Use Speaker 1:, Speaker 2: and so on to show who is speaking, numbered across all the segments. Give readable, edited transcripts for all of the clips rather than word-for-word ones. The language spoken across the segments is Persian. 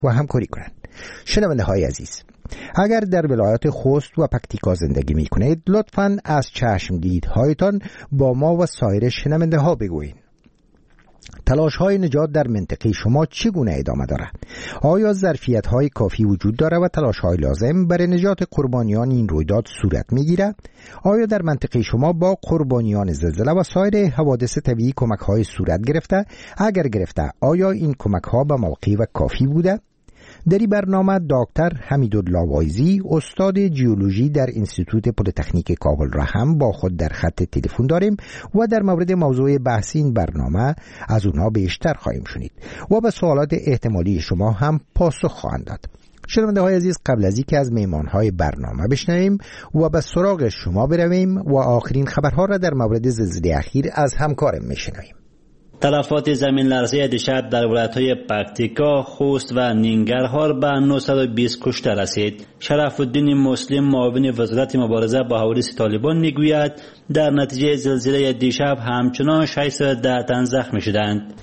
Speaker 1: و همکاری کنند. شنونده های عزیز، اگر در ولایات خوست و پکتیکا زندگی می کنید، لطفاً از چشم دیدهایتان با ما و سایر شنونده ها بگویید. تلاش های نجات در منطقه شما چگونه ادامه دارد؟ آیا ظرفیت های کافی وجود دارد و تلاش های لازم برای نجات قربانیان این رویداد صورت می گیرد؟ آیا در منطقه شما با قربانیان زلزله و سایر حوادث طبیعی کمک های صورت گرفته؟ اگر گرفته، آیا این کمک ها به موقع و کافی بوده؟ در این برنامه دکتر حمیدالله وایزی، استاد جیولوژی در انستیتوت پلی‌تکنیک کابل را هم با خود در خط تلفن داریم و در مورد موضوع بحث این برنامه از اونها بیشتر خواهیم شنید و به سوالات احتمالی شما هم پاسخ خواهند داد. شنونده های عزیز، قبل از اینکه از میهمانهای برنامه بشنویم و به سراغ شما برویم و آخرین خبرها را در مورد زلزله اخیر از همکارم میشنویم.
Speaker 2: تلفات زمین لرزه دیشب در ولایت‌های پکتیکا، خوست و ننگرهار به 920 کشته رسید. شرف الدین مسلم، معاون وزارت مبارزه با حوادث طالبان، میگوید در نتیجه زلزله دیشب همچنان 610 تن زخمی شدند.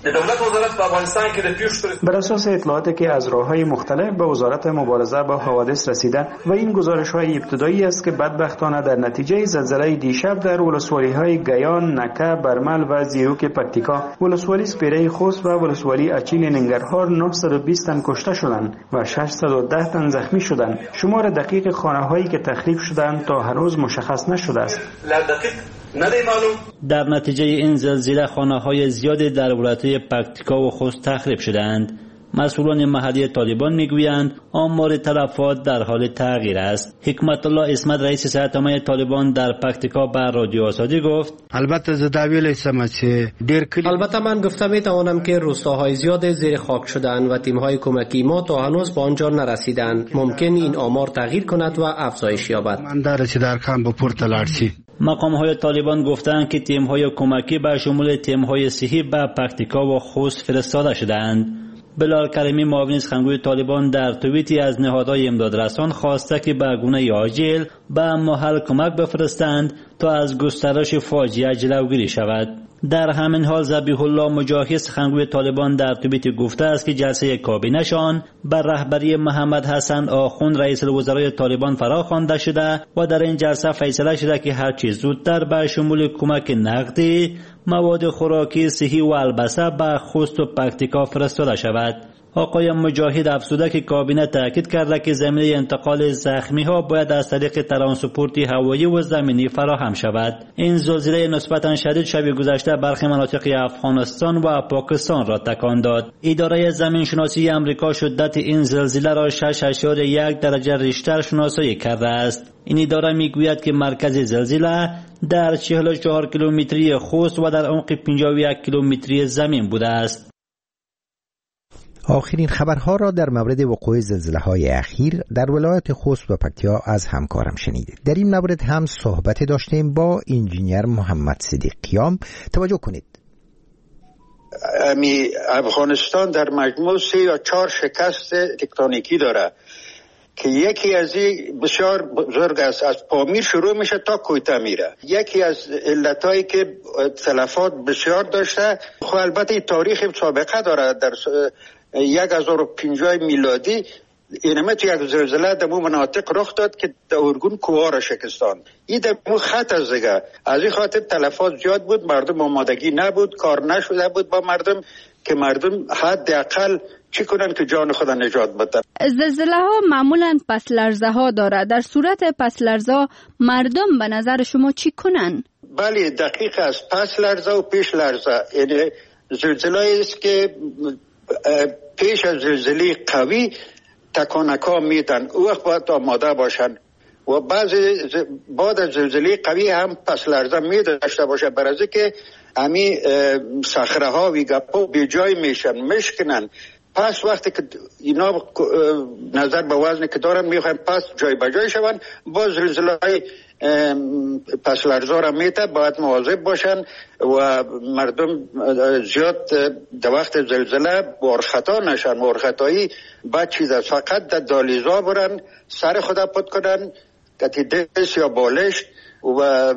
Speaker 3: بر اساس اطلاعاتی که از راه‌های مختلف به وزارت مبارزه با حوادث رسیده و این گزارش‌های ابتدایی است که بدبختانه در نتیجه زلزله دیشب در ولسوالی‌های گیان، نکه، برمل و زیروک پکتیکا، ولسوالی سپیره خوست و ولسوالی اچین ننگرهار 920 تن کشته شدند و 610 تن زخمی شدند. شمار دقیق خانه‌هایی که تخریب شدند تا هنوز مشخص نشده است.
Speaker 2: در نتیجه این زلزله خانه‌های زیادی در ولایت‌های پکتیکا و خوست تخریب شدند. مسئولان محلی طالبان میگویند آمار تلفات در حال تغییر است. حکمت الله اسمت، رئیس صحت عامه طالبان در پکتیکا، به رادیو آزادی گفت:
Speaker 4: البته من گفتم میتوانم که روستاهای زیاد زیر خاک شدند و تیم‌های کمکی ما تا هنوز به آنجا نرسیدند. ممکن این آمار تغییر کند و افزایش یابد.
Speaker 2: مقام‌های طالبان گفتند که تیم‌های کمکی به شمول تیم‌های صحی به پکتیکا و خوست فرستاده شدند. بلال کریمی، معاون سخنگوی طالبان، در توییتی از نهادهای امدادرسان خواسته که به گونه عاجل به محل کمک بفرستند تا از گسترش فاجعه جلوگیری شود. در همین حال ذبیح الله مجاهد، سخنگوی طالبان، در توییتی گفته است که جلسه کابینه‌شان بر رهبری محمد حسن آخوند، رئیس الوزرای طالبان، فرا خوانده شده و در این جلسه فیصله شده که هر چیز زودتر به شمول کمک نقدی، مواد خوراکی، صحی و البسه به خوست و پکتیکا فرستاده شود. آقای مجاهد افزوده که کابینه تاکید کرده که زمینه انتقال زخمی ها باید از طریق ترانسپورت هوایی و زمینی فراهم شود. این زلزله نسبتاً شدید شب گذشته برخی مناطق افغانستان و پاکستان را تکان داد. اداره زمین شناسی آمریکا شدت این زلزله را 6.1 درجه ریشتر شناسایی کرده است. این اداره میگوید که مرکز زلزله در 44 کیلومتری خوست و در عمق 51 کیلومتری زمین بوده است.
Speaker 1: آخرین خبرها را در مورد وقوع زلزله‌های اخیر در ولایت خوست و پکتیا از همکارم شنیدید. در این مورد هم صحبت داشتیم با انجینیر محمد صدیقیان. توجه کنید.
Speaker 5: افغانستان در مجموع 3 یا 4 شکست تکتونیکی داره که یکی از این بسیار بزرگ است، از پامیر شروع میشه تا کویته میره. یکی از علتایی که تلفات بسیار داشته، خب البته تاریخ سابقه داره. در 1050 میلادی اینمت یک زلزله در مو مناطق رخ داد که اورگون کوه را شکستان. این در مو خط از دیگه، از این خاطر تلفات زیاد بود، مردم آمادگی نبود، کار نشده بود با مردم که مردم حداقل چی کنن که جان خود نجات بدن.
Speaker 6: زلزله ها معمولا پس لرزه ها داره. در صورت پس لرزه مردم به نظر شما چی کنن؟
Speaker 5: بله دقیق است. پس لرزه و پیش لرزه، یعنی زلزله است که پیش از زلزله قوی تکانکا میتن، او وقت باید آماده باشن و بعد از زلزله قوی هم پس لرزه میداشته باشه، برای که همی صخره ها و گپا به جای میشن، مشکنن. پس وقتی که اینا نظر به وزن که دارن میخوایم پس جای به جای شون، با زلزله های پس لرزه را میته باید مواظب باشن و مردم زیاد در وقت زلزله وارخطا نشن. وارخطایی بعد چیز است، فقط در دالیزا برن، سر خدا پد کنن، کتی دست یا بالش و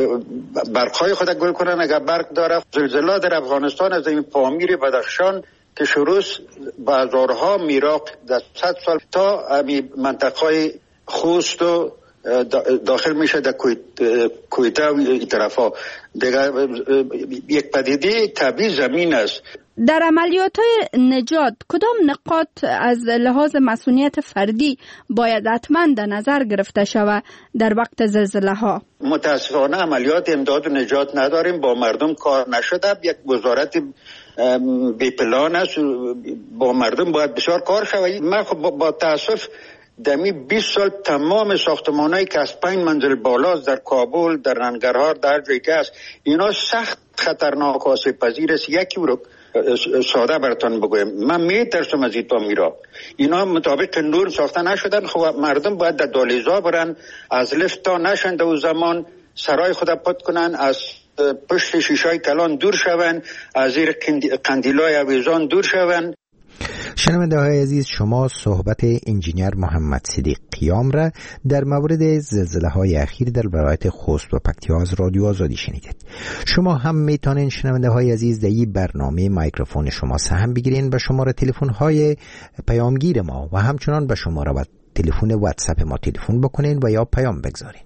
Speaker 5: برقهای خود گل کنن اگر برق داره. زلزله در افغانستان از این پامیر بدخشان که شروس بازارها میراق در 100 سال تا منطقه خوست و داخل میشه در کویته و این طرفا دیگه یک پدیده طبیعی زمین است.
Speaker 6: در عملیات نجات کدام نقاط از لحاظ مسئولیت فردی باید حتما در نظر گرفته شود در وقت زلزله ها؟
Speaker 5: متاسفانه عملیات امداد و نجات نداریم، با مردم کار نشده، یک وزارت بی پلان است، با مردم باید بسیار کار شود. من با تاسف دمی 20 سال تمام ساختمانایی که از 5 منزل بالاست در کابل، در ننگرهار، در جایی که است، اینا سخت خطرناک آسیب پذیر است. یکی رو ساده براتون بگویم، من میترسم از این میرا. اینا مطابق نور ساخته نشدن. خب مردم باید در دالیزا برن، از لفت تا نشن، در زمان سرای خود پد کنن، از پشت شیشای کلان دور شون، از زیر قندیلای اویزان دور شون.
Speaker 1: شنونده های عزیز، شما صحبت انجینیر محمد صدیق قیام را در مورد زلزله های اخیر در ولایت خوست و پکتیا از رادیو آزادی شنیدید. شما هم میتونین شنونده های عزیز در این برنامه میکروفون شما سهم بگیرین به شماره تلفن های پیامگیر ما و همچنان به شماره و تلفن واتساپ ما تلفن بکنین و یا پیام بگذارین.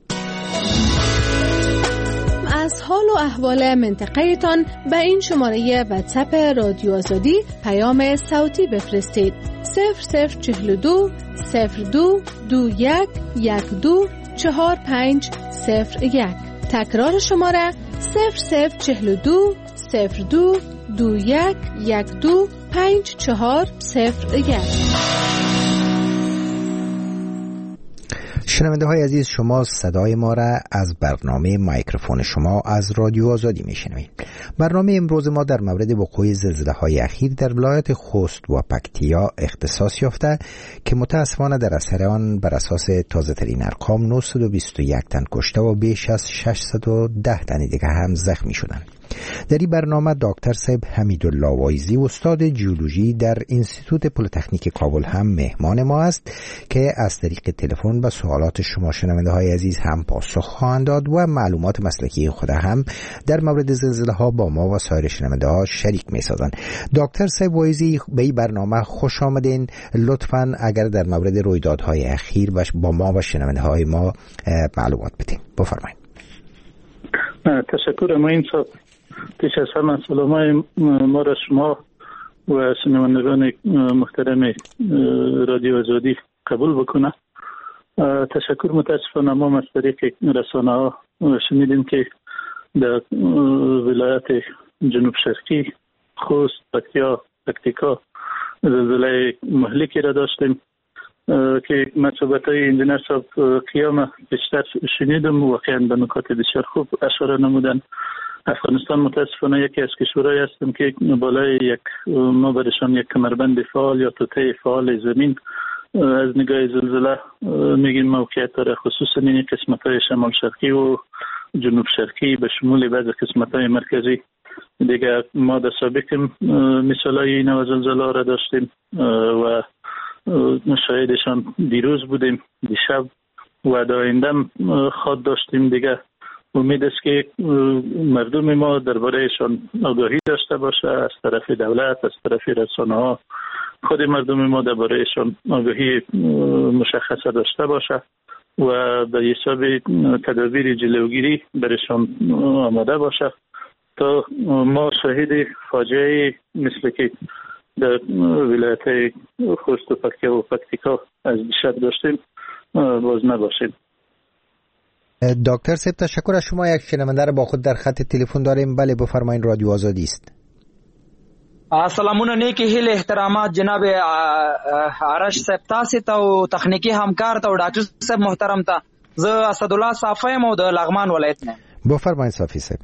Speaker 7: از حال و احوال منطقه تان به این شماره واتساپ رادیو آزادی پیام صوتی بفرستید. 0042 02 21 12 4501. تکرار شماره 0042 02 21 12 5401.
Speaker 1: شنونده های عزیز، شما صدای ما را از برنامه میکروفون شما از رادیو آزادی میشنوید. برنامه امروز ما در مورد وقوع زلزله های اخیر در ولایت خوست و پکتیا اختصاص یافته که متاسفانه در اثر آن بر اساس تازه ترین ارقام 921 تن کشته و بیش از 610 تن دیگه هم زخمی شدند. در این برنامه دکتر صاحب حمیدالله وایزی استاد جیولوژی در انستیتوت پلی‌تکنیک کابل هم مهمان ما است که از طریق تلفن به سوالات شما شنونده های عزیز هم پاسخ خواهند داد و معلومات مسلکی خود هم در مورد زلزله ها با ما و سایر شنونده ها شریک می سازند. دکتر صاحب وایزی به این برنامه خوش آمدین. لطفاً اگر در مورد رویدادهای اخیر با ما و شنونده های ما معلومات بدین. بفرمایید.
Speaker 8: تشکر معین صاحب. پیش از همه سلامای ما را شما و شنوندگان محترم رادیو آزادی قبول بکنه. تشکر. متاسفانه ما از طریق رسانه ها شنیدیم که در ولایت جنوب شرقی خوست، پکتیا، پکتیکا زلزله مهلکی را داشتیم که صحبت‌های انجینر صاحب قیام بیشتر شنیدم. واقعا به نکات بسیار خوب اشاره نمودن. افغانستان متاسفانه یکی از کشورهایی هستیم که بالای ما برشان یک کمربند فعال یا توطئه فعال زمین از نگاه زلزله میگیم موقعیت داره، خصوصا این قسمت‌های شمال شرقی و جنوب شرقی به شمول بعض قسمت‌های مرکزی. دیگه ما در سابق مثالای این زلزله را داشتیم و شاهدشان دیروز بودیم، دیشب و در آینده خواد داشتیم. دیگه امید است که مردم ما دربارهشان آگاهی داشته باشه، از طرف دولت، از طرف رسانه‌ها، خود مردم ما دربارهشان آگاهی مشخصه داشته باشه و به حساب تدابیر جلوگیری برشان آماده باشه تا ما شاهد فاجعه مثل که در ولایت خوست و پکتیا و پکتیکا از دیشب داشتیم باز نباشیم.
Speaker 1: دکتر صاحب تشکر از شما. یک شنونده را با خود در خط تلفن داریم. بله بفرمایید، رادیو آزادی است.
Speaker 9: سلامونه، نیکی هیله احترامات جناب آرش صاحب تاسو ته او تخنیکی همکار ته او ډاکټر صاحب محترم ته. زه اسدالله صافی مو د لغمان ولایت نه.
Speaker 1: بفرمایید صافی صاحب.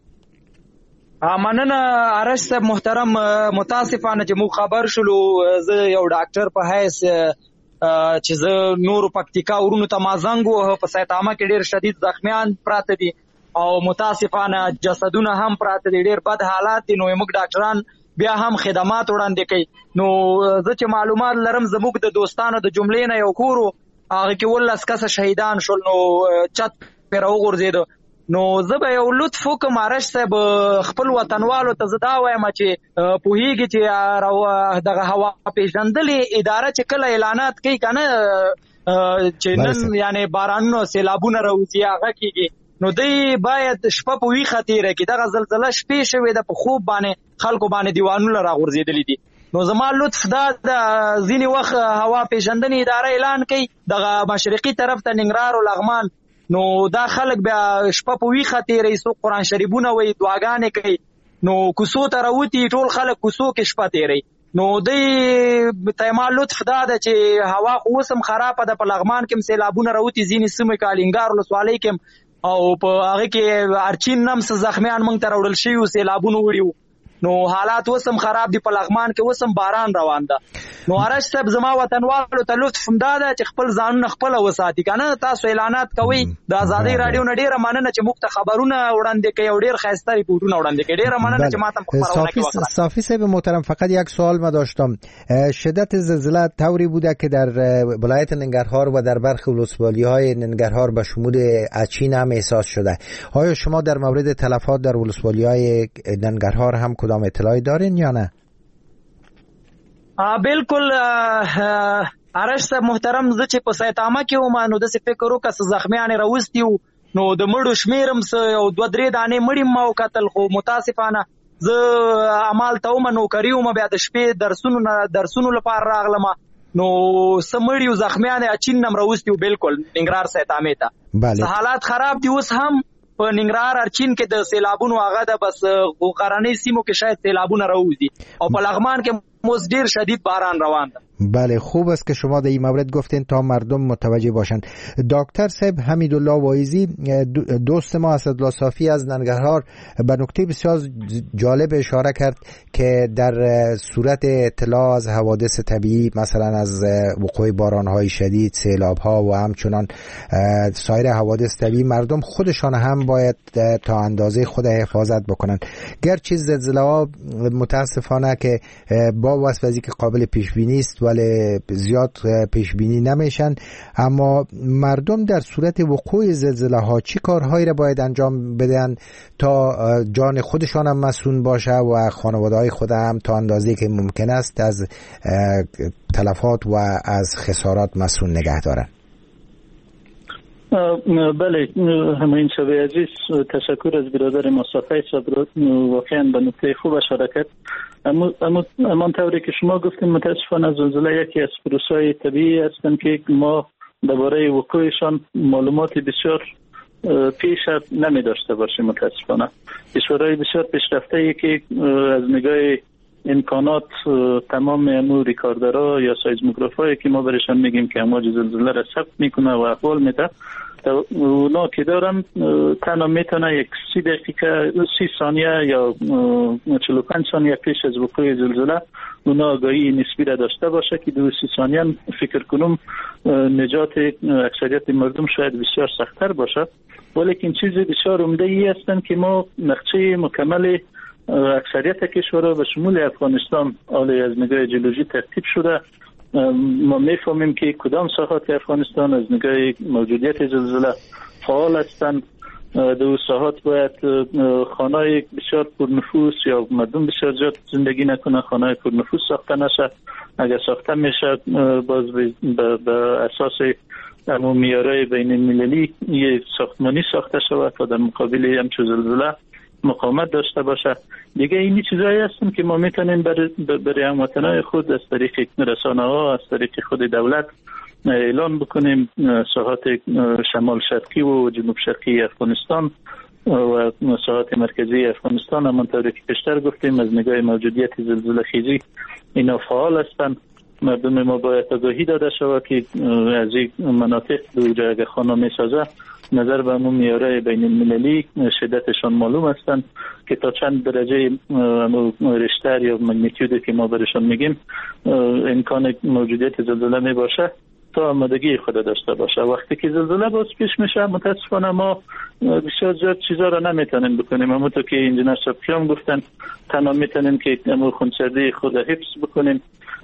Speaker 9: مننه آرش صاحب محترم. متاسفانه چې مو خبر شلو زه یو ډاکټر په حیث چې زه نورو پکتیکا ورونو ته ما زنګ ووهه. په سیتامه کې ډېر شدید زخمیان پراته دي او متاسفانه جسدونه هم پراته دي. ډېر بد حالات دي. نو موږ ډاکټران بیا هم خدمات وړاندې کوي. نو زه چې معلومات لرم زموږ د دوستانو د جملې نه یو کورو هغه کې 19 کسه شهیدان شول. نو چت پرې وغورځېده نو زه به یو لطف وکم عرش صاحب خپل وطنوالو ته زه دا وایم چې پوهیږي چې دغه هوا پیژندلې اداره چې کله اعلانات کوي کنه چې نن یعنی بارانونو سیلابونه راوځي هغه کیږي نو دی باید شپه په ویخه تیره کې دغه زلزله شپې شوې ده په خوب باندې خلکو باندې دیوانونه راغورځېدلي دي نو زما لطف دا د ځینې وخت هوا پیژندنې اداره اعلان کوي دغه مشرقي طرف ته ننګرهار او لغمان نو دا خلک بیا شپه په ویخه تیری څوک قرآن شریفونه وایي دعاګانې کوي نو کوڅو ته راوتي ټول خلک کوڅو کې شپه تیری نو دی تایما لطف دا ده چې هوا خو اوس هم خرابه ده په لغمان کې هم سیلابونه راوتي ځینې سیمې کې الینګار ولسوالۍ کې او په هغه کې ارچین نم څه زخمیان موږ ته راوړل شوي سیلابونه وړي نو حالات اوس هم خراب دي په لغمان کې اوس هم باران روان ده نو عرش صاحب زما وطنوالو ته لطف دا ده چې خپل ځانونه خپل وساتي کنه تاسو اعلانات کوي د آزادۍ رادیو نه ډیره مننه چې موږ ته خبرونه وړاندې کوي او ډیر ښایسته ریپورتونه وړاندې کوي ډیره مننه چې ماته خبرونه کوي
Speaker 1: صافی صاحب محترم فقط یک سوال ما داشتم شدت زلزله طوری بوده که در ولایت ننگرهار و در برخی ولسوالی‌های ننگرهار به شمول اچین هم احساس شده آیا شما در مورد تلفات در ولسوالی‌های ننگرهار هم کدام اطلاعی دارین یا نه
Speaker 9: بالکل عرش صاحب محترم زه چې په سایتامه کې وم نو داسې فکر وکړه څه زخمیانې راوستي وو نو د مړو شمېر هم څه یو 2-3 دانې مړي ما وکتل خو متاسفانه زه عمال ته وم نوکري وم بیا د شپې درسونو لپاره راغلم نو څه مړي او زخمیان اچین نم راوستي وو بالکل ننګرهار سایتامې ته حالات خراب دي اوس هم په ننګرهار ارچین کې د سیلابونو هغه ده بس غرنۍ سیمو کې شاید سیلابونه راوځي او په لغمان کې موز دیر شدید باران روان ده
Speaker 1: بله خوب است که شما در این مورد گفتین تا مردم متوجه باشند دکتر صاحب حمیدالله واعظی دوست ما اسدالله صافی از ننگرهار به نکته بسیار جالب اشاره کرد که در صورت اطلاع از حوادث طبیعی مثلا از وقوع بارانهای شدید سیلابها و همچنان سایر حوادث طبیعی مردم خودشان هم باید تا اندازه خود حفاظت بکنند گرچه زلزله ها متاسفانه که با وصف از اینکه قابل پیش بینی است ولی زیاد پیش بینی نمیشن اما مردم در صورت وقوع زلزله ها چی کارهایی را باید انجام بدن تا جان خودشان هم مسئول باشه و خانواده های خود هم تا اندازه‌ای که ممکن است از تلفات و از خسارات مسئول نگه دارن
Speaker 8: بله همین شبه عزیز تشکر از برادر مصطفی صبر واقعا به نکته خوب اشاره کرد اما طوری که شما گفتین متاسفانه زلزله یکی از پروسه‌های طبیعی هستند که ما درباره وقوعشان معلومات بسیار پیش نمی داشته باشیم متاسفانه کشورهای بسیار پیشرفته که از نگاه امکانات تمام امور ریکاردرها یا سایزموگرافایی که ما برشان میگیم که امواج زلزله را ثبت میکنه و احوال میده اونا که دارم تنها میتونه یک 30 دقیقه 30 ثانیه یا 45 ثانیه پیش از وقوع زلزله اونا آگاهی نسبی را داشته باشه که 2 30 ثانیه فکر کنم نجات اکثریت مردم شاید بسیار سخت‌تر باشه ولیکن چیز بسیار عمده ای هستند که ما نقشه مکمل اکثریت کشورها به شمول افغانستان حالا از نگاه جیولوژی ترتیب شده ما میفهمیم که کدام ساحات افغانستان از نگاه موجودیت زلزله فعال هستند دو ساحات باید خانه‌های بسیار پرنفوس یا مردم بسیار زیاد زندگی نکنه خانه‌های پرنفوس ساخته نشه اگر ساخته میشه باز به اساس همون معیارهای بین المللی یک ساختمانی ساخته شود تا در مقابل همچون زلزله مقاومت داشته باشه دیگه این چیزایی هستن که ما میتونیم برای هموطنای خود از طریق رسانه‌ها از طریق خود دولت اعلان بکنیم ساحات شمال شرقی و جنوب شرقی افغانستان و ساحات مرکزی افغانستان همانطوری که پیشتر گفتیم از نگاه موجودیت زلزله خیزی اینا فعال هستند مردم ما باید آگاهی داده شود که از این مناطق دو اگر خانه میسازه نظر به همون معیارهای بین المللی شدتشان معلوم هستند که تا چند درجه ریشتر یا مگنیتیودی که ما برشان میگیم امکان موجودیت زلزله می باشه تا آمادگی خود داشته باشه وقتی که زلزله باز پیش میشه متاسفانه ما بسیار زیاد چیزا را نمیتونیم بکنیم همونطور که انجینر صبحیان گفتن تنها میتونیم که خونسردی خود حفظ بکنیم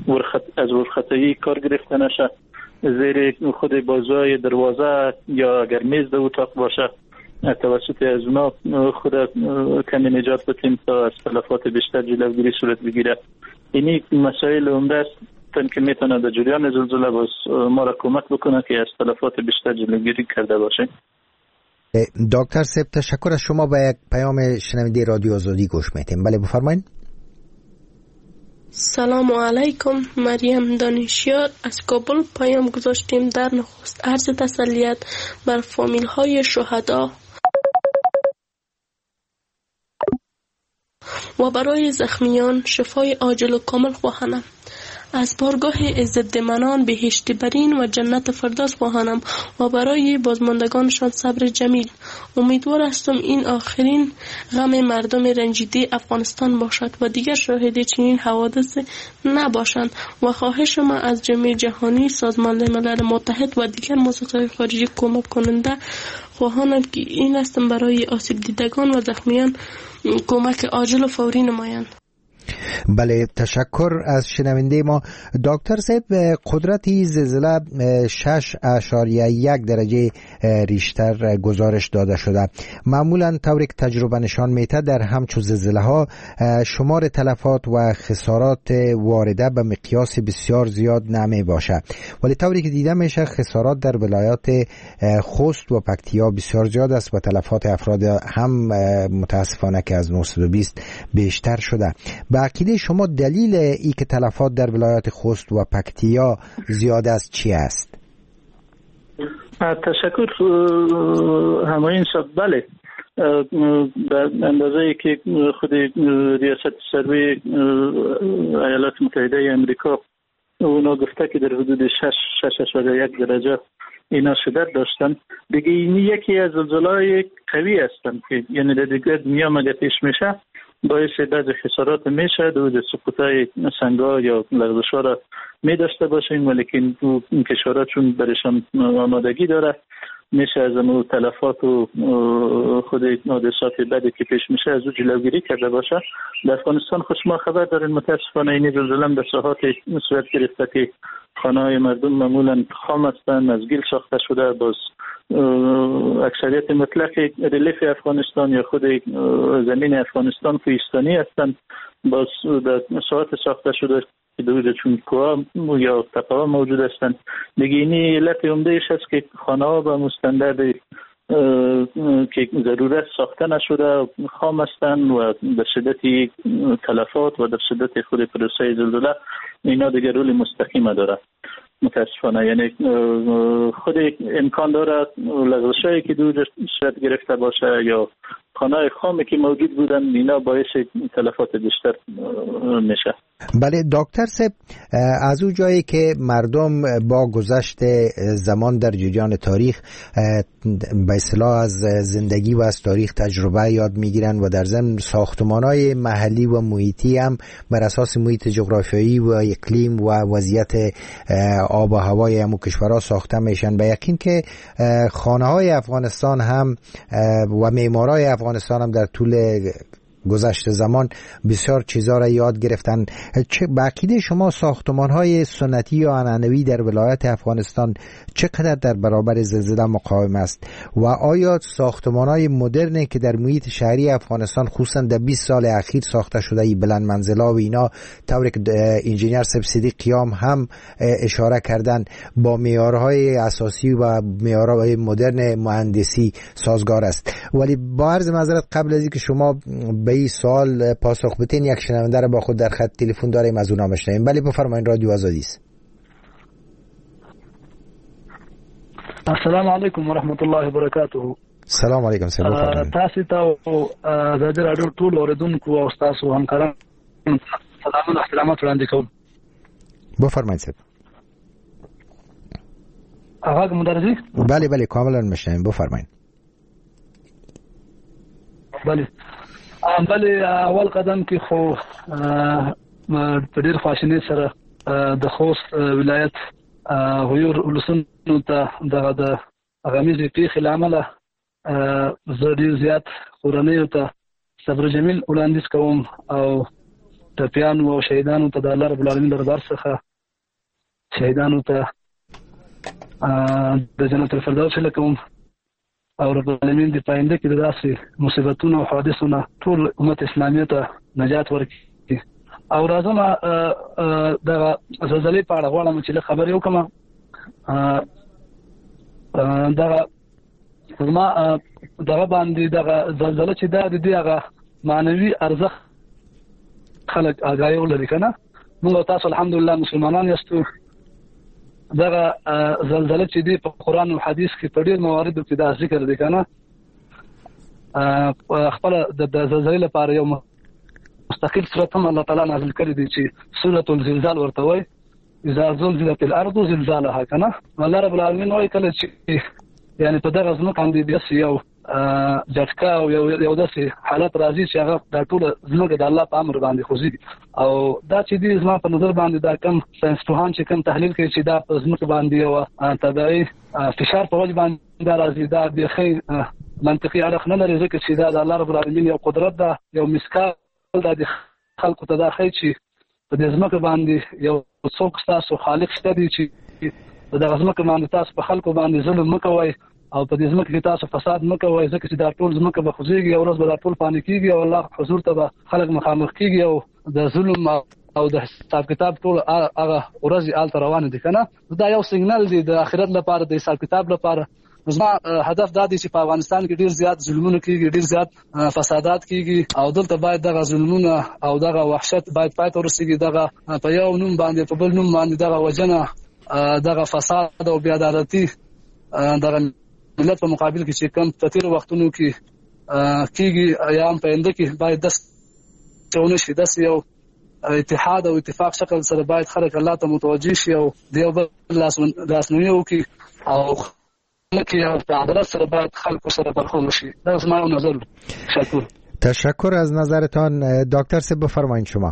Speaker 8: از ورخطایی کار گرفته نشه زیر خود بازوهای دروازه یا اگر میز در اتاق باشه توسط از اونا خود کمی نجات بدیم تا از تلفات بیشتر جلوگیری صورت بگیره. اینی مسائل عمده است که میتونه در جریان زلزله باز ما را کمک بکنه که از تلفات بیشتر جلوگیری کرده باشه.
Speaker 1: دکتر صاحب تشکر از شما. به یک پیام شنونده رادیو آزادی گوش میتیم. بله بفرمایید.
Speaker 10: سلام علیکم، مریم دانشیار از کابل پیام گذاشتیم. در نخست عرض تسلیت بر فامیل های شهدا و برای زخمیان شفای عاجل و کامل خواهانم. از بارگاه عزتمندان بهشت برین و جنت فردوس خواهانم و برای بازماندگانشان صبر جمیل. امیدوار هستم این آخرین غم مردم رنجیده افغانستان باشد و دیگر شاهد چنین حوادث نباشند و خواهش ما از جامعه جهانی، سازمان ملل متحد و دیگر مؤسسات خارجی کمک کننده خواهانند که این هستم برای آسیب دیدگان و زخمیان کمک عاجل و فوری نمایند.
Speaker 1: بله تشکر از شنونده ما. دکتر صاحب قدرتی زلزله 6.1 درجه ریشتر گزارش داده شده. معمولا طوری که تجربه نشان میده در همچون زلزله ها شمار تلفات و خسارات وارده به مقیاس بسیار زیاد نمی باشه، ولی طوری که دیده میشه خسارات در ولایات خوست و پکتیا بسیار زیاد است و تلفات افراد هم متاسفانه که از 920 بیشتر شده. به عقیده شما دلیل ای که تلفات در ولایات خوست و پکتیا زیاد است چی است؟
Speaker 8: تشکر همین صاحب. بله، به اندازه که خود ریاست سروی ایالات متحده امریکا اونا گفته که در حدود 6.1 درجه اینا شدت داشتن، دیگه این یکی از زلزله‌های قوی هستند که یعنی در دیگه دنیا مگه پیش میشه باعث بعض خسارات میشه، دو سقوطای سنگ‌ها یا لغزش‌ها را می داشته باشیم، ولیکن این کشورها چون برشان آمادگی داره میشه از اون تلفات و خود حادثات بعدی که پیش میشه از او جلوگیری کرده باشه. در افغانستان خود شما خبر دارین متاسفانه این زلزله در ساحات صورت گرفته که خانه‌های مردم معمولا خام هستند، از گل ساخته شده. باز اکثریت مطلق ریلیف افغانستان یا خود زمین افغانستان کوهستانی هستند، باز در ساحات ساخته شده که دوجه چون کوها یا تپه‌ها موجود هستند. دیگه اینی علت عمده‌اش است که خانه‌ها به مستندرد که ضرورت ساخته نشده خام هستند و در شدت تلفات و در شدت خود پروسه زلزله اینا دیگه رول مستقیم داره متاسفانه. یعنی خود امکان داره لغزشایی که دور شد گرفته باشه یا خانه‌های خامی که موجود بودن اینا باعث تلفات بیشتر میشه.
Speaker 1: بله دکتر صاحب، از اون جایی که مردم با گذشت زمان در جریان تاریخ به اصطلاح از زندگی و از تاریخ تجربه یاد میگیرن و در ضمن ساختمان‌های محلی و محیطی هم بر اساس محیط جغرافیایی و اقلیم و وضعیت آب و هوای همون کشورها ساخته میشن، به یقین که خانه‌های افغانستان هم و معمارای افغانستان هم در طول گذشته زمان بسیار چیزا را یاد گرفتن. به عقیده شما ساختمان‌های سنتی یا عنعنوی در ولایت افغانستان چقدر در برابر زلزله مقاوم است و آیا ساختمان‌های مدرنی که در محیط شهری افغانستان خصوصا در 20 سال اخیر ساخته شده ای بلند منزلا و اینا طوری که انجینیر سبسیدی قیام هم اشاره کردن با معیارهای اساسی و معیارهای مدرن مهندسی سازگار است؟ ولی با عرض معذرت قبل از اینکه شما به این سوال پاسخ بدین یک شنونده را با خود در خط تلفن داریم، از اونها بشنویم. بله بفرمایید، رادیو آزادی است.
Speaker 11: السلام علیکم و رحمت الله و برکاته.
Speaker 1: سلام علیکم.
Speaker 11: تاسو ته د رادیو ټول اوریدونکو او تاسو همکاران سلام و احترامات وړاندې کوم.
Speaker 1: بفرمایید صاحب.
Speaker 11: آغاز مدرسی؟
Speaker 1: بله کاملا میشنویم، بفرمایید.
Speaker 11: بله اول قدم کې خو په ډېر خواشینۍ سره د خوست ولایت غیور ولسونو ته د غمیزې پیښې له امله زه ډېر زیات کورنیو ته صبر جمیل وړاندیز کوم او ټپیانو او شهیدانو ته د الله رب العالمین دربار څخه شهیدانو ته د جنت الفردوس هیله کوم او رب العالمین دې پاینده کې داسې مصیبتونو او حوادثونو ټول امت اسلامي ته نجات ورکړي. او راځم د زلزلې په اړه غواړم چې خبرې وکړم. دا ما دغه باندې دغه زلزلہ چې دا د دې هغه معنوي ارزښت خلک آگاهي ولري کنه. موږ تاسو الحمدلله مسلمانان یاستو. دغه زلزلہ چې دی په قران او حدیث کې په ډیر مواردو کې دا ذکر دی کنه. خپل د زلزلې لپاره یو مستقل سورۃ هم الله تعالی نازل کړی دی چې سورۃ الزلزال ورته وایي. اذا زلزلت الارض زلزالها کنه. الله رب العالمین وايي کله چې یعنی په دغه ځمکه باندې د یو جټکا او یو داسې حالت راځي چې هغه د ټول ځمکه د الله په امر باندې خوځي. او دا چې دې زما په نظر باندې دا کم ساينس پوهان چې کوم تحلیل کوي چې دا په ځمکه باندې یو تداعي فشار په وجه باندې راځي، دا د خې منطقي اړخ نه لري ځکه چې دا د الله رب العالمین یو قدرت ده، یو مسکال د خلقو ته دا خې چې په دې ځمکه باندې یو څوک تاسو خالق شته دي چې د ځمکه باندې تاسو په خلقو باندې ظلم مکوئ او په دې ځمکه کې تاسو فساد مکوئ ځکه چې دا ټول ځمکه به خوځيږي او ورځ به دا ټول پانی کیږي او الله حضور ته به خلک مخامخ کیږي او د ظلم او د حساب کتاب ټول هغه ورځ آل روان دي کنه. دا یو سیګنال دی د آخرت لپاره، د حساب کتاب لپاره. زما هدف دا دی چې په افغانستان کې ډیر زیات ظلمونه کیږي، ډیر زیات فسادات کیږي او دلته باید دغه ظلمونه او دغه وحشت باید پای ته ورسیږي. دغه په یو نوم باندې په بل نوم باندې دغه وجنه دغه فساد او بې عدالتي دغه ملت په مقابل کې چې کم تیر وختونو کې کیږي یا هم په انده کې باید د څونه شي د یو اتحاد او اتفاق شکل سره باید خلک الله ته متوجي شي او دیو بل لاسنوي وکي او لکه او عدالت سره باید خلکو سره برخورد شي. دا زما نظر.
Speaker 1: تشکر از نظرتان. دکتر صاحب بفرمایید شما.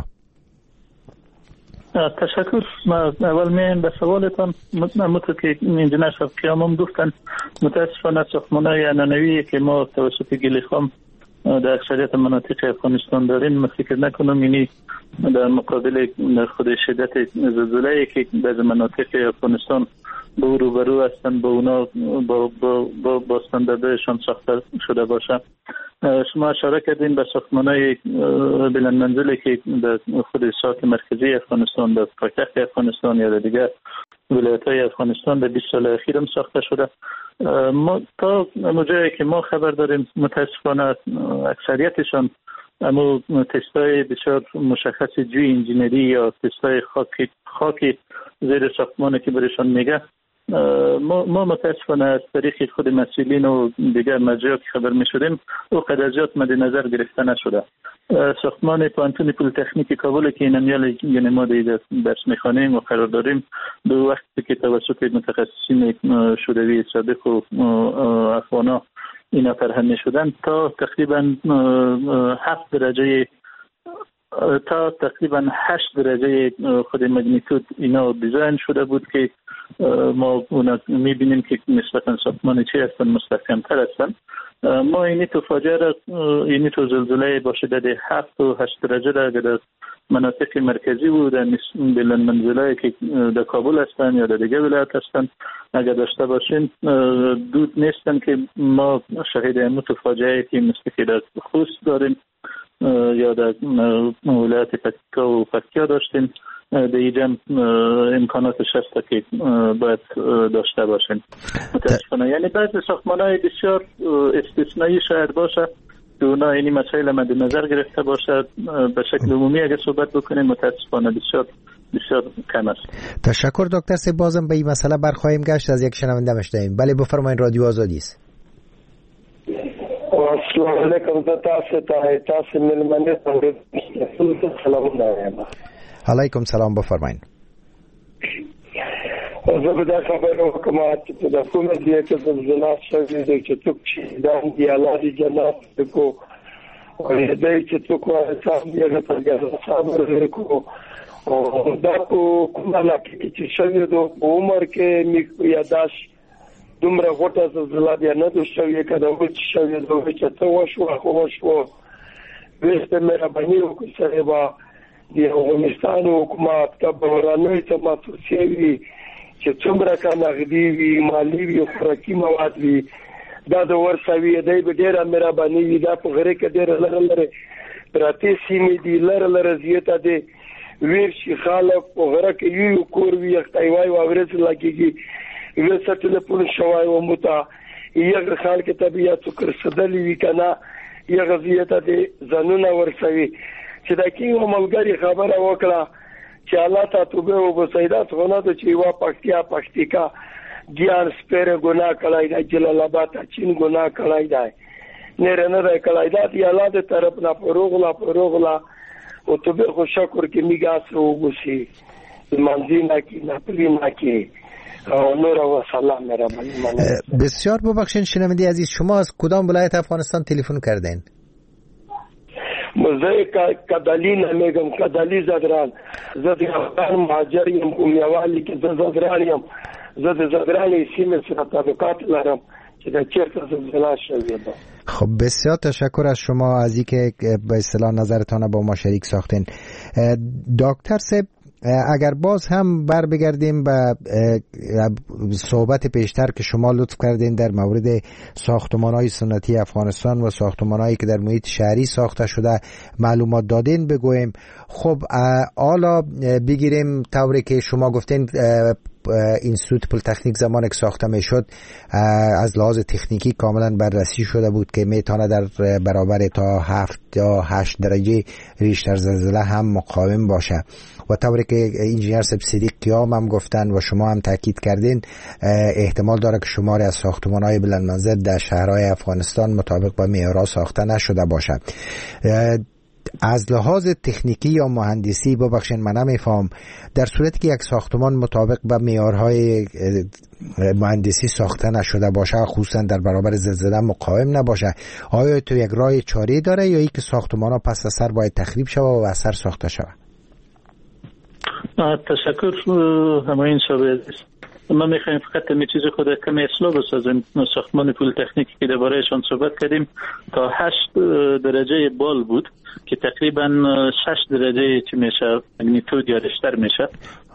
Speaker 8: تشکر. اول من به سوالتان مطمئن که انجینر شفقیان هم گفتن متاسفانه ساختمان‌های عنعنوی که ما توسط گلیخام در اکثریت مناطق افغانستان داریم، من فکر نکنم اینی در مقابل خود شدت زلزله‌ای که در مناطق افغانستان به روبرو هستند با اونا با استانداردشان ساخته شده باشه. شما اشاره کردین به ساختمان‌های بلند منزلی که در خود ساحت مرکزی افغانستان، در پایتخت افغانستان یا در دیگر ولایت‌های افغانستان در 20 سال اخیر هم ساخته شده. ما تا جایی که ما خبر داریم متاسفانه اکثریتشان اما تستای بسیار مشخص جوی انجینری یا تستای خاکی زیر ساختمانی که برشان میگه، ما متاسفانه از طریق خود مسئولین و دیگر مجریات خبر می شدیم او قدر زیاد مد نظر گرفته نشده. ساختمان پانتون پلی‌تکنیک کابل که اینمیال یعنی ما دیگه درس میخوانیم و قرار داریم دو وقتی که توسط متخصصین شوروی سابق و افغانا اینا طرح می شدن تا تقریبا 8 درجه خود مگنیتود اینا دیزاین شده بود که ما اونا میبینیم که نسبتا ساختمان چی هستن مستحکم تر هستن. ما اینی تو فاجعه را اینی تو زلزله با شدت 7 و 8 درجه را در مناطق مرکزی و در بلند منزله‌ای که در کابل هستن یا در دیگه ولایت هستن اگر داشته باشین دود نیستن که ما شاهد همون تو فاجعه که مثل که در خوست داریم یا در ولایت پکتیکا و پکتیا داشتیم در اینجا امکاناتش هست که باید داشته باشیم. متاسفانه یعنی بعضی ساختمان‌های بسیار استثنایی شاید باشه که اونا اینی مسائل مد نظر گرفته باشد. به شکل عمومی اگه صحبت بکنیم متاسفانه بسیار کم است.
Speaker 1: تشکر دکتر صاحب. بازم به این مسئله برخواهیم گشت. از یک شنونده مشتاقیم. بله بفرمایید. رادیو آزادی است.
Speaker 12: السلام علیکم. تاسو ملمنه ته سلام علیکم.
Speaker 1: علیکم سلام. بفرمایید.
Speaker 12: زه به دا خبره وکړم چې د کومه دی چې زلزلہ شوې ده چې څوک چې دا دی الله دې جنت کو او دې چې څوک صاحب یې په ګر صبر کو او دا کومه لکه چې شوې ده په عمر کې می یاداش دومره غوټه زلزلہ بیا نه ده شوې کده و چې شوې ده چې څه وشو وسته مهرباني وکړئ سره با د افغانستان حکومت کبرانوي ته ماتوسي چې څومره کانغدي وي مالی وي خوراکي مواد وي دا د ورسوي دی به ډیره مهرباني وي. دا په غره کې ډیره لره پراته سیمې دي، لره زیاته دي ویر شي خلک په غره کې یو کور وي اختایوي او ورځ لګيږي یو څه ټلیفون شوای او متا یو خلک کې طبيعت څکر سدلې وی کنه یو غزیته دي زنونه ورسوي چې دا کیو ملګری خبره وکړه چې الله ته توبه او بسیدات غونه ته چې وا پښتیکا ګیان سپره ګناه کړای دا جلال آباد چین ګناه کړای دا نه نه کړای دا دی الله دې طرف نه پروغلا او توبه خو شکر کې میګاس وګوسی منځینا کې نپلینا کې او نور و سلام مهربانی.
Speaker 1: بسیار ببخشید شنونده عزیز، شما از کدام ولایت افغانستان تلفن کردین؟
Speaker 12: مزه کدالی نمیگم، کدالی زدران افغان مهاجریم کومیوالی که زدرانیم زدرانی سیمه سره تعلقات لرم که در چرت زلزله شوید.
Speaker 1: خب بسیار تشکر از شما از اینکه به اصطلاح نظرتان با ما شریک ساختین. دکتر صاحب اگر باز هم بر بگردیم به صحبت پیشتر که شما لطف کردین در مورد ساختمان‌های سنتی افغانستان و ساختمان‌هایی که در محیط شهری ساخته شده معلومات دادین بگویم. خب حالا بگیریم طوری که شما گفتین اینستیتوت پلی‌تکنیک زمانی که ساخته میشد از لحاظ تکنیکی کاملا بررسی شده بود که میتونه در برابر تا 7 یا 8 درجه ریشتر زلزله هم مقاوم باشه و طوری که انجینیر صدیق قیام هم گفتن و شما هم تاکید کردین احتمال داره که شماری از ساختمان‌های بلندمنزل در شهرهای افغانستان مطابق با معیارها ساخته نشده باشد. از لحاظ تکنیکی یا مهندسی ببخشید من نمیفهم، در صورتی که یک ساختمان مطابق با معیارهای مهندسی ساخته نشده باشه خصوصا در برابر زلزله مقاوم نباشه، آیا تو یک راه چاره‌ای داره یا اینکه ساختمان‌ها پس از سر باید تخریب شود و از سر ساخته شود؟
Speaker 8: تشکر همین صاحب. ما میخوایم فقط می چیز خود کمی اصلاح بسازیم. ساختمان پلی‌تکنیکی که درباره‌شان صحبت کردیم تا 8 درجه بال بود که تقریبا 6 درجه چی میشه مگنیتود یا ریشتر میشه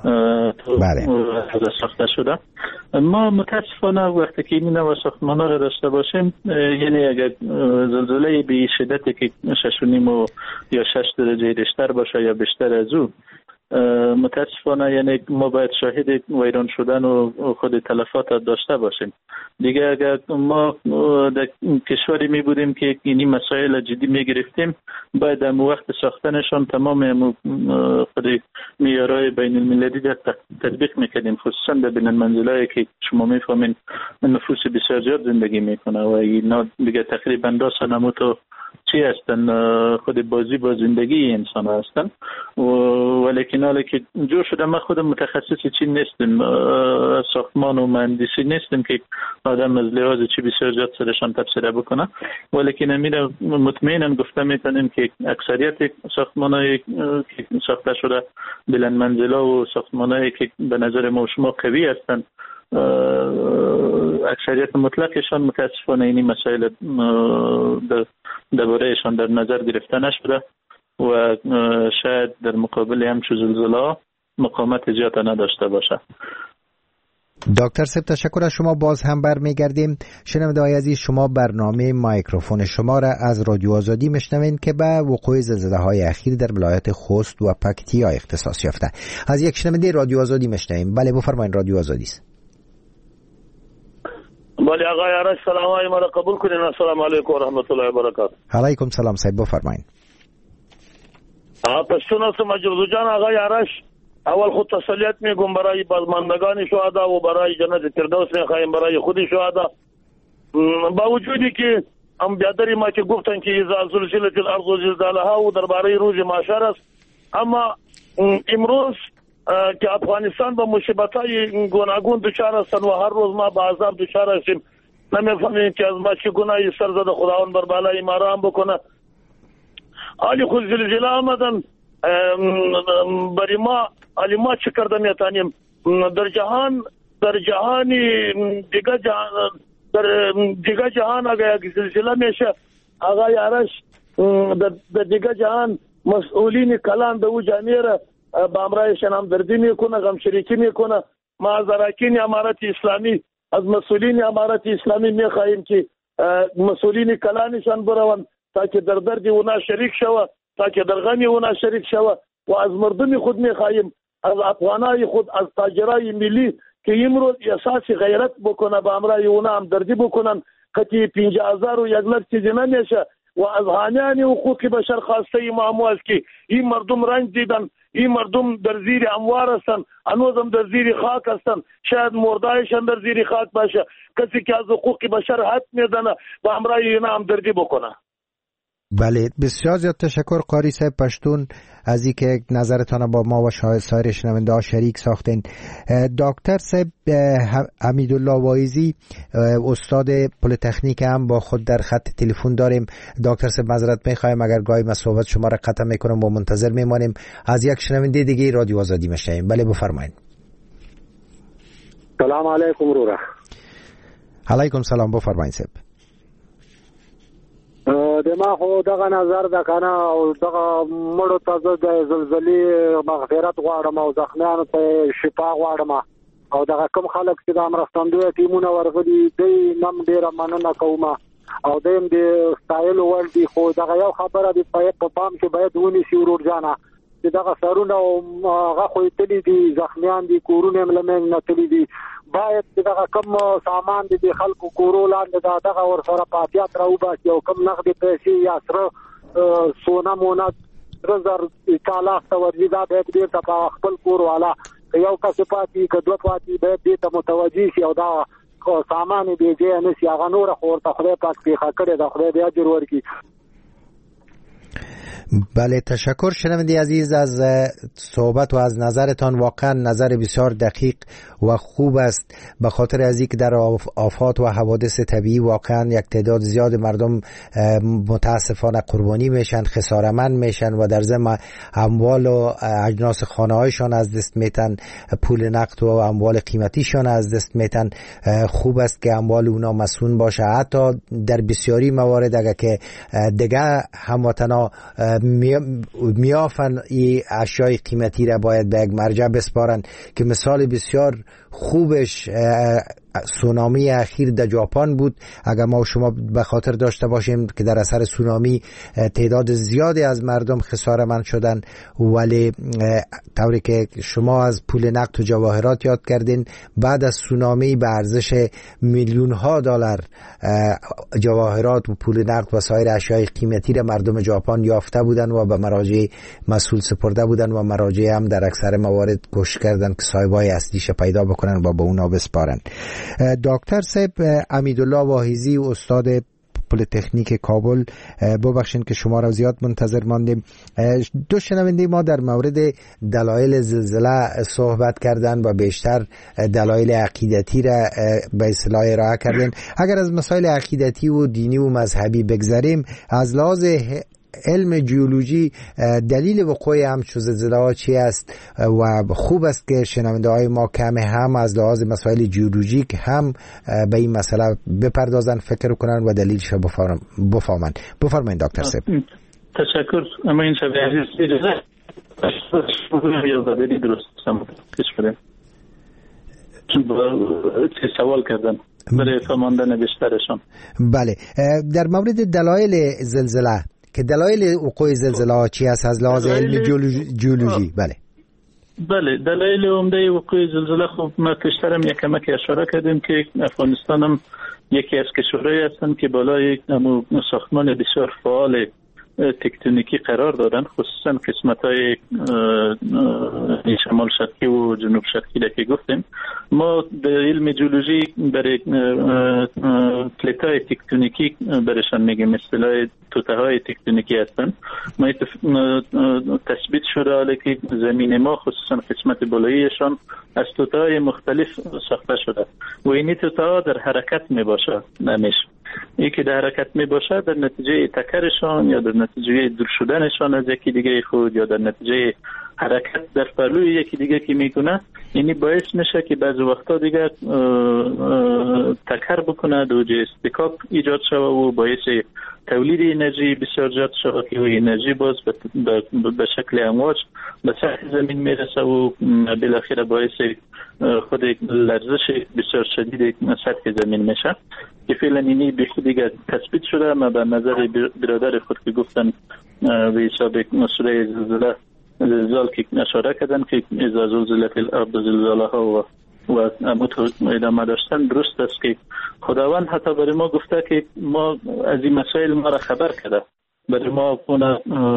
Speaker 8: ساخته شده. ما متاسفانه وقتی که این نوع ساختمان‌ها را داشته باشیم، یعنی اگر زلزله به شدتی که 6.5 یا 6 درجه ریشتر باشه یا بیشتر از او، متاسفانه یعنی ما باید شاهد ویران شدن و خود تلفات داشته باشیم. دیگه اگر ما در کشوری می بودیم که این مسائل جدی می گرفتیم، باید در وقت ساختنشان تمام خود معیارهای بین المللی در تطبیق میکردیم، خصوصا در بین المنزلایی که شما میفهمین نفوس بسیار زیاد زندگی میکنه و اینا دیگه تقریبا داستان نموتو چی هستن، خود بازی با زندگی انسان هستن. ولیکن حالا که جور شده ما خود متخصص چی نیستیم، ساختمان و مهندسی نیستیم که آدم از لحاظ چی بسیار زیاد سرشان تبصره بکنه، ولیکن امیر مطمئنم گفته میتونیم که اکثریت ساختمان‌هایی که ساخته شده بلند منزله و ساختمان‌هایی که به نظر ما شما قوی هستن، اکثریت مطلقشان متاسفانه این مسائل دربارهشان در نظر گرفته نشده و شاید در مقابل همچون زلزله مقاومت زیاد نداشته باشه.
Speaker 1: دکتر صاحب تشکر از شما. باز هم برمیگردیم. شنونده‌های عزیز، شما برنامه مایکروفون شما را از رادیو آزادی میشنوین که به وقوع زلزله‌های اخیر در ولایت خوست و پکتیا اختصاص یافته. از یک شنونده رادیو آزادی میشنویم. بله بفرمایید، رادیو آزادی است.
Speaker 13: بله آقای آرش، سلام ما را قبول کنین. السلام علیکم و رحمت الله و برکاته.
Speaker 1: علیکم سلام صاحب بفرمایید.
Speaker 13: پشتون هستم مجروح جان. آقای آرش، اول خود تسلیت میگم برای بازماندگان شهدا و برای جنت فردوس میخوایم برای خود شهدا. با وجودی که هم بیادری ما که گفتن که اذا زلزلت الارض زلزالها و درباره روز محشر است، اما امروز که افغانستان به مصیبت‌های گوناگون دچار هستند و هر روز ما به عذاب دچار هستیم، نمی‌فهمیم که از ما چه گناهی سرزده خداوند بر بالای ما رحم بکنه. حالی خود زلزله آمدن برای ما، حالی ما چه کرده میتانیم در دیگه جهان اگر یک زلزله میشه آقای آرش، در دیگه جهان مسئولین کلان به او جامعه را با امرایشان همدردی میکنه، غم شریکی میکنه. ما از اراکین امارت اسلامی، از مسئولین امارت اسلامی میخواهیم که مسئولین کلانشان بروند تا که در درد اونا شریک شوه، تا که در غم اونا شریک شوه و از مردم خود میخواهیم، از افغانای خود، از تاجرای ملی که امروز احساس غیرت بکنه به امرای اونا همدردی بکنن. قطعی 50,000 و 100,000 چیزی نمیشه و از حامیان حقوق بشر خواسته ما است که این مردم رنج دیدن، این مردم در زیر اموار هستن، هنوز هم در زیر خاک هستن، شاید مردایشان در زیر خاک باشه. کسی که از حقوق بشر حد میدنه به امرای اینا همدردی بکنه.
Speaker 1: بله، بسیار زیاد تشکر قاری صاحب پشتون از اینکه نظرتان با ما و سایر شنونده ها شریک ساختین. دکتر صاحب حمیدالله واعظی استاد پلی‌تکنیک هم با خود در خط تلفن داریم. دکتر صاحب معذرت میخوایم اگر گاهی ما صحبت شما را قطع میکنم و منتظر میمانیم. از یک شنونده دیگه رادیو آزادی میشنویم. بله بفرمایید.
Speaker 14: سلام علیکم رورا.
Speaker 1: علیکم سلام، بفرمایید صاحب.
Speaker 14: دما خو دغه نظر د کنه او دغه مړو ته د زلزلې مغفرت غواړم او زخمیانو ته شفا غواړم او دغه کوم خلک چې د مرستندوی ټیمونه ورغلي دی نم ډیره مننه کوم او دیم د ستایل ور دي. خو دغه یو خبره دی په پام کې باید ونیسي ورور جانا چې دغه سرونه هغه خو تللی دي، زخمیان دي، کورونه ملمن نه تللی دي، باید دغه کم سامان دي خلکو کورو لاندې دغه ور سره پاتیات راو باسي او کم نقد پیسې یا سره سونا مونا رزر کالا ورځي دا به دې ته خپل کور والا یو کس پاتې کډو پاتې به دې ته متوجي شي او دا سامان دې دې نه سي هغه نور خو ته خدای پاک پیخه کړی دا خدای دې اجر ورکړي.
Speaker 1: بله تشکر شنونده عزیز از صحبت و از نظرتان. واقعا نظر بسیار دقیق و خوب است به خاطر از اینکه در آفات و حوادث طبیعی واقعا یک تعداد زیاد مردم متاسفانه قربانی میشن، خساره‌مند میشن و در ضمن اموال و اجناس خانه هایشان از دست میتن، پول نقد و اموال قیمتیشان از دست میتن. خوب است که اموال اونا مسئول باشه. حتی در بسیاری موارد اگر که دیگه هموطنا میافن این اشیای قیمتی را باید به یک مرجع بسپارن که مثال بسیار خوبش سونامی اخیر در ژاپن بود. اگر ما و شما به خاطر داشته باشیم که در اثر سونامی تعداد زیادی از مردم خساره‌مند شدن، ولی طوری که شما از پول نقد و جواهرات یاد کردین، بعد از سونامی به ارزش میلیون ها دلار جواهرات و پول نقد و سایر اشیای قیمتی را مردم ژاپن یافته بودن و به مراجع مسئول سپرده بودن و مراجع هم در اکثر موارد کوشش کردن که صاحبای اصلیش پیدا بکنن و به اونا بسپارن. دکتر صاحب حمیدالله واعظی استاد پلی‌تکنیک کابل، ببخشید که شما را زیاد منتظر ماندیم. دو شنونده ما در مورد دلایل زلزله صحبت کردن و بیشتر دلایل عقیدتی را به اصطلاح ارائه کردن. اگر از مسائل عقیدتی و دینی و مذهبی بگذریم، از لحاظ علم جیولوژی دلیل وقوع همچون زلزله ها چی است و خوب است که شنونده های ما کم هم از لحاظ مسائل جیولوژیک هم به این مسئله بپردازن، فکر کنن و دلیلش بفهمن. بفرمایید دکتر صاحب.
Speaker 8: تشکر. اما این شبیه عزیز اجازه یادآوری درست کش بده چه سوال کردن برای فهماندن بیشترشان.
Speaker 1: بله، در مورد دلایل زلزله که دلایل وقوع زلزله ها چی است از لحاظ علم جیولوژی؟
Speaker 8: بله، دلایل عمده وقوع زلزله خب ما پیشترم یک کمک اشاره کردیم که افغانستان هم یکی از کشورهایی هستند که بالای ساختمان بسیار فعال تکتونیکی قرار دارن، خصوصا قسمت‌های شمال شرقی و جنوب شرقی که گفتیم. ما در علم جیولوژی برای پلیت‌های تکتونیکی برشان میگیم، اصطلاح توته‌های تکتونیکی هستن. ما تثبیت شده حالا که زمین ما خصوصا قسمت بالاییشان از توته‌های مختلف ساخته شده و این توته‌ها در حرکت میباشه نمیشه. این که در حرکت می باشه در نتیجه تکرشان یا در نتیجه دور شدنشان از یکی دیگه خود یا در نتیجه حرکت در پهلوی یکی دیگه که میکنه، یعنی باعث میشه که بعضی وقتا دیگه تکر بکنه، دوجه استکاک ایجاد شوه و باعث تولید انرژی بسیار زیاد شوه که انرژی باز به شکل امواج به سطح زمین میرسه و بالاخره باعث خود لرزش بسیار شدید سطح زمین میشه. که فعلا اینی به خود دیگه تثبیت شده. ما به نظر برادر خود که گفتن به حساب مسئله زلزال که اشاره کردن که اذا زلزلت الارض زلزالها و ادامه داشتن، درست است که خداوند حتی برای ما گفته که ما از این مسائل ما را خبر کرده، برای ما اون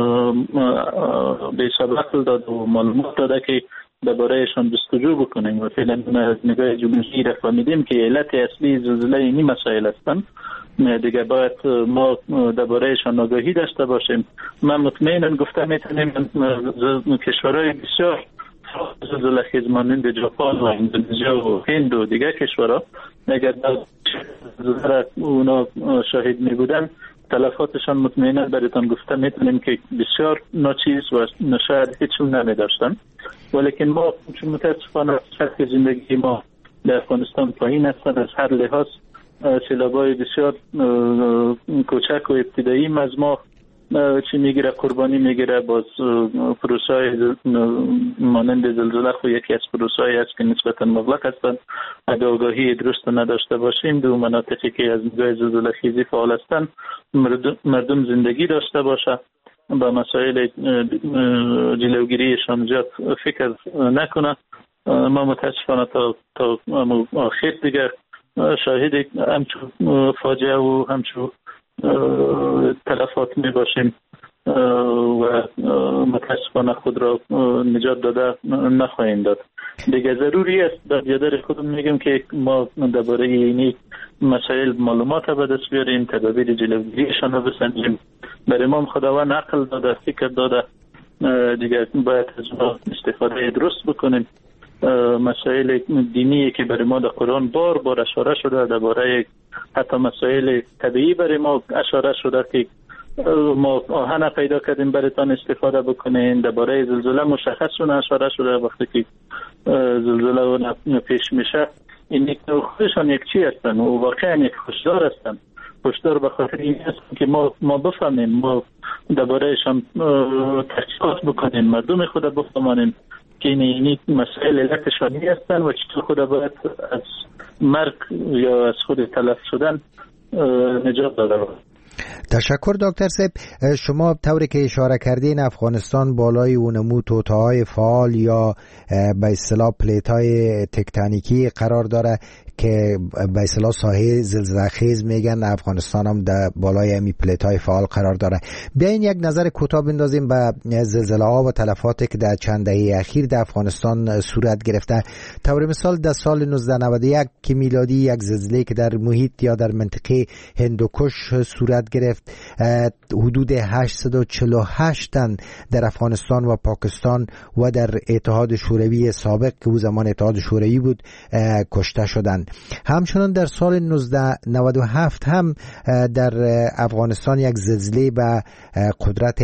Speaker 8: به حساب عقل داد و معلومات داده که دربارهشان جستجو بکنیم و فعلا از نگاه جمهوری را فهمیدیم که علت اصلی زلزله این مسائل هستند. دیگه باید ما دربارهشان آگاهی داشته باشیم. من مطمئنم گفته میتونیم کشورهای بسیار زلزله خیز مانند ژاپن و اندونزیا و هند و دیگه کشورها اگر زلزله اونا شاهد می بودن، تلفاتشان مطمئنا برایتان گفته میتونیم که بسیار ناچیز و شاید هیچ نمی داشتن. ولیکن ما چون متاسفانه سطح زندگی ما در افغانستان پایین هستند، از هر لحاظ سیلابای بسیار کوچک و ابتدایی از ما چی میگیره، قربانی میگیره. باز پروسای مانند زلزله خو یکی از پروسای است که نسبتا مغلق هستند. اگر آگاهی درست نداشته باشیم، دو مناطقی که از نگاه زلزله خیزی فعال هستند مردم زندگی داشته باشه، با مسائل جلوگیریشان زیاد فکر نکنه. ما متاسفانه تا آخر دیگه شاهد همچون فاجعه و همچون تلفات می باشیم و متاسفانه خود را نجات داده نخواهیم داد. دیگه ضروری است در بیادر خودم میگم که ما درباره اینی مسائل معلومات به دست بیاریم، تدابیر جلوگیریشان را بسنجیم. برای ما خداوند عقل داده، فکر داده، دیگه باید از ما استفاده درست بکنیم. مسائل دینی که برای ما در قرآن بار بار اشاره شده، درباره حتی مسائل طبیعی برای ما اشاره شده که ما آهن پیدا کردیم برایتان استفاده بکنین. درباره زلزله مشخص اشاره شده، وقتی که زلزله پیش میشه این خودشان یک چی هستن و واقعا یک هشدار هستن. هشدار به خاطر این است که ما بفهمیم، ما دربارهشان تحقیقات بکنیم، مردم خود بفهمانیم که این مسائل علتشانی هستن و چطور خود باید از مرگ یا از خود تلف شدن نجات داده باید.
Speaker 1: تشکر دکتر صاحب. شما طوری که اشاره کردین افغانستان بالای اونمو توطئه‌های فعال یا به اصطلاح پلیت‌های تکتونیکی قرار داره که به اصطلاح ساحه زلزله خیز میگن. افغانستان هم در بالای امی پلیت‌های فعال قرار داره. بیاین یک نظر کوتاه بندازیم به زلزله‌ها و تلفاتی که در چند دهه اخیر در افغانستان صورت گرفته. طور مثال در سال 1991 که میلادی یک زلزله که در محیط یا در منطقه هندوکش صورت گرفت، حدود 848 تن در افغانستان و پاکستان و در اتحاد شوروی سابق که او زمان اتحاد شوروی بود کشته شدند. همچنان در سال 1997 هم در افغانستان یک زلزله به قدرت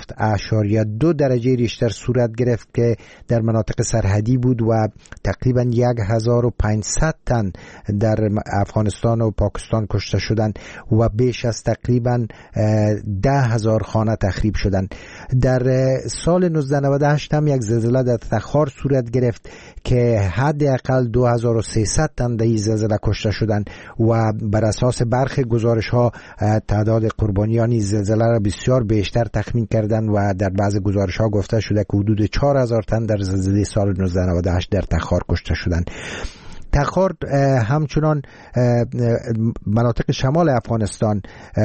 Speaker 1: 7.2 درجه ریشتر صورت گرفت که در مناطق سرحدی بود و تقریبا 1500 تن در افغانستان و پاکستان کشته شدند و بیش از تقریبا 10,000 خانه تخریب شدند. در سال 1998 هم یک زلزله در تخار صورت گرفت که حداقل 2300 تن در این زلزله کشته شدند و بر اساس برخی گزارش‌ها تعداد قربانیان این زلزله را بسیار بیشتر تخمین کردند و در بعض گزارش‌ها گفته شده که حدود 4000 تن در زلزله سال 1998 در تخار کشته شدند. تخار همچنان مناطق شمال افغانستان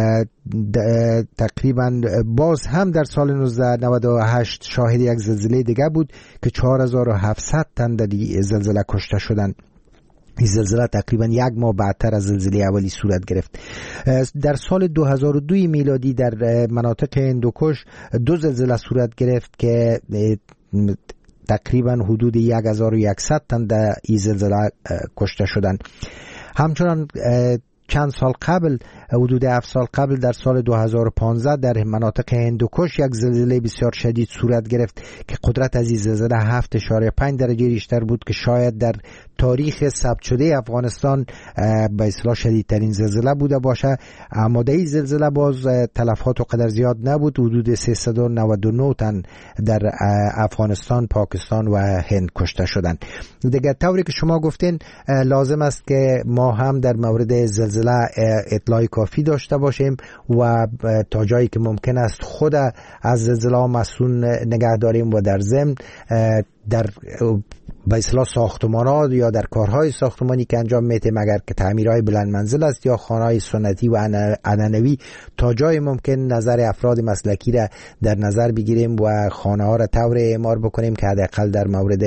Speaker 1: تقریبا باز هم در سال 1998 شاهد یک زلزله دیگه بود که 4700 تن در زلزله کشته شدند. این زلزله تقریبا یک ماه بعدتر از زلزله اولی صورت گرفت. در سال 2002 میلادی در مناطق هندوکش 2 زلزله صورت گرفت که تقریبا حدود 1100 تن در این زلزله کشته شدند. همچنان چند سال قبل، حدود 7 سال قبل، در سال 2015 در مناطق هندوکش یک زلزله بسیار شدید صورت گرفت که قدرت از این زلزله 7.5 درجه ریشتر بود که شاید در تاریخ ثبت شده افغانستان به اصطلاح شدیدترین زلزله بوده باشه. آماده ای زلزله باز تلفات و قدر زیاد نبود، حدود 399 تن در افغانستان، پاکستان و هند کشته شدند. دیگه طوری که شما گفتین لازم است که ما هم در مورد زلزله اطلاع کافی داشته باشیم و تا جایی که ممکن است خود از زلزله مسئول نگه داریم و در ضمن در به اصطلاح ساختمانات یا در کارهای ساختمانی که انجام میتیم، اگر که تعمیرهای بلند منزل است یا خانه‌های سنتی و عنعنوی، تا جای ممکن نظر افراد مسلکی را در نظر بگیریم و خانه ها را طور اعمار بکنیم که حداقل در مورد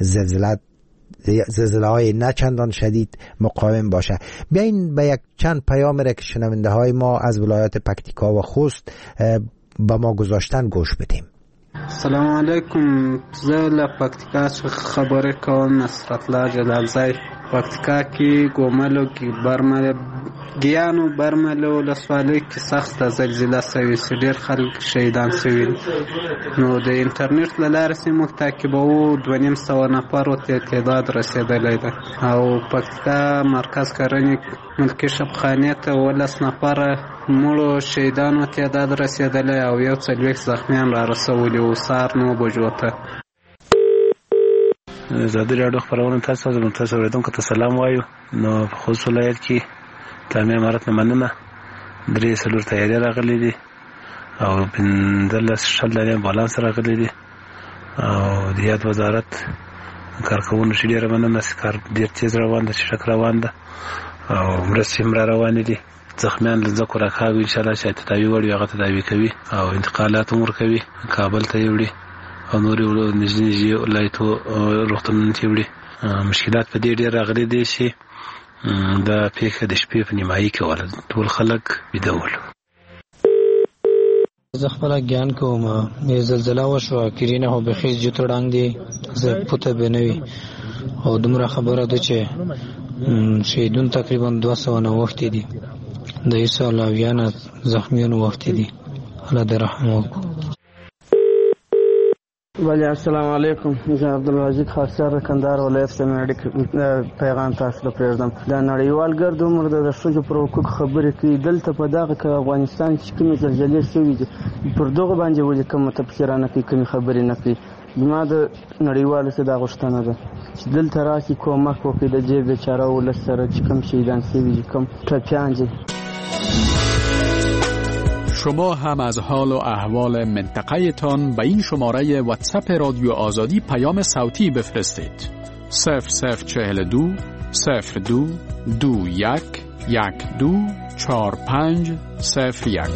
Speaker 1: زلزله های نه چندان شدید مقاوم باشه. بیاین به یک چند پیام را که شنونده های ما از ولایات پکتیکا و خوست به ما گذاشتن گوش بدیم.
Speaker 15: سلام علیکم. زه له پکتیکا څخه خبرې کوم. نصرت الله جلالزی. پکتیکا کې ګوملو کې برمل ګیانو برمل ولسوالۍ کې سخته زلزله شوې چې ډېر خلک شهیدان شوي. نو د انټرنیټ له لارې چې موږ تعقیبوو 2,500 نفرو ته تعداد رسېدلی ده او پکتیکا مرکز کرنې ملکي شبخانې ته 12 نفره مړو شهیدانو تعداد رسېدلی او 40 زخمیان را رسولي وو سهار 9 بجو ته.
Speaker 16: ازادي راډیو خبرونه تاسو اوریدونکو ته سلام وایو. نو په خوست ولایت کې تامین امارت نه مننه 3 تیاری راغلي دي او 15 شل بالانس راغلي دي او د یاد وزارت کارکوونکو چې ډېره مننه چې کار ډېر تیز روان ده، چټک روان ده او مرستې هم روانې دي. زخمیان له ځکو راکاږي انشاءالله چې تداوي وړي هغه تداوي کوي او انتقالات هم ورکوي، کابل ته یې وړي او نورې نږدې ولایتو روغتونونو ته یې وړي. مشکلات په دې ډېر راغلي دي چې دا پیښه د شپې په نیمایي کې وله ټول خلک ویده ول.
Speaker 17: زه خپله ګیان کوم. زلزله وشوه کرینه خو بخیز جوتو ډنګ دی، زه پوته به نه وي او دومره خبره ده چې شهیدون تقریبا 290 دي، د 100 زخمیان وخت دي. الله دې رحم وکړي.
Speaker 18: ولی السلام علیکم. زه عبدالواجد خاصیار کندهار ولایت څخه پیغام تاسو ته پرېږدم. دا نړیوال ګرد عمر د ښځو پر حقوق خبرې کوي. دلته په دغه کې افغانستان چې کومې زلزلې شوي دي پر دغه باندې ولې کومه تفسیرانه کوي، کومې خبرې نه کوي. زما د نړیوالو څخه دا غوښتنه ده چې دلته راشي کومک وکړي د دې بیچاره ولس سره چې کوم شهیدان شوي دي، کوم ټپیان دي.
Speaker 19: شما هم از حال و احوال منطقه تان به این شماره واتساپ رادیو آزادی پیام صوتی بفرستید. 0042 02 21 12 45 01.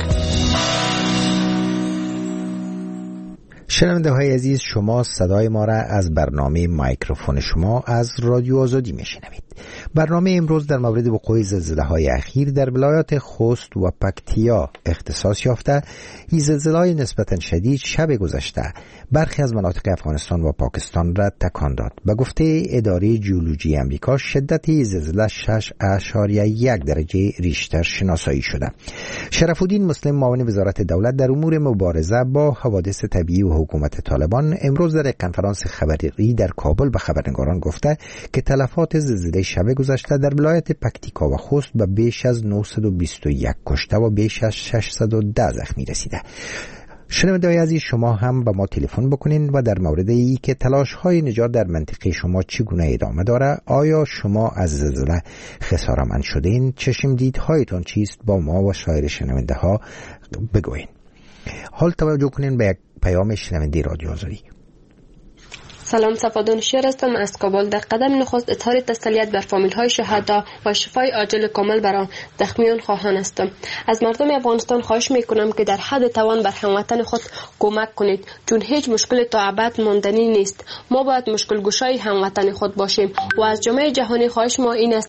Speaker 1: شنونده های عزیز، شما صدای ما را از برنامه مایکروفون شما از رادیو آزادی میشنوید. برنامه امروز در مورد وقوع زلزله های اخیر در ولایات خوست و پکتیا اختصاص یافته. این زلزله های نسبتا شدید شب گذشته برخی از مناطق افغانستان و پاکستان را تکان داد. به گفته اداره ژئولوژی امریکا شدت این زلزله 6.1 درجه ریشتر شناسایی شده. شرف الدین مسلم، معاون وزارت دولت در امور مبارزه با حوادث طبیعی و حکومت طالبان، امروز در کنفرانس خبری در کابل به خبرنگاران گفته که تلفات زلزله شب گذشته در ولایت پکتیکا و خوست به بیش از 921 کشته و بیش از 610 زخمی رسیده. شنونده‌های عزیز، شما هم به ما تلفن بکنین و در مورد ای که تلاش‌های نجات در منطقه شما چگونه ادامه داره، آیا شما از زلزله خساره‌مند شدین، چشم دیدهایتان چیست، با ما و سایر شنونده‌ها بگوین. حال توجه کنین به یک پیام شنونده رادیو آزادی.
Speaker 20: سلام، صفادون شیر هستم از کابل. در قدم نخست اظهار تسلیت بر فامیل‌های شهدا و شفای عاجل کامل برای زخمیان خواهان هستم. از مردم افغانستان خواهش میکنم که در حد توان بر هموطن خود کمک کنید، چون هیچ مشکل تا ابد ماندنی نیست. ما باید مشکل گشای هموطن خود باشیم و از جامعه جهانی خواهش ما این است